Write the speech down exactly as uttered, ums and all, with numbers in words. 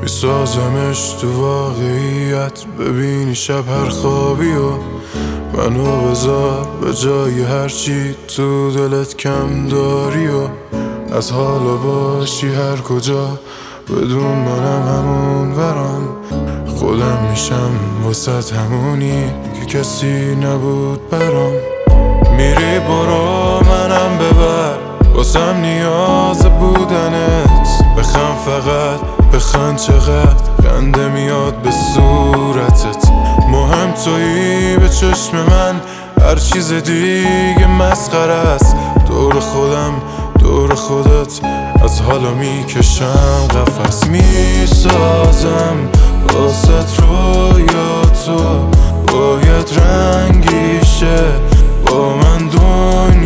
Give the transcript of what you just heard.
میسازمش تو واقعیت، ببینی شب هر خوابی و منو بذار به جای هرچی تو دلت کم داری و از حالا باشی هر کجا بدون منم همون برام، خودم میشم واسه همونی که کسی نبود برام. میری برو منم ببر، واسم نیاز بودنت، بخم فقط بخند چقدر خنده میاد به صورتت، مهم تویی به چشم من، هر چیز دیگه مسخره است. دور خودم دور خودت، از حالا میکشم قفس، میسازم واسه رویاتو، باید رنگیشه با من دنیا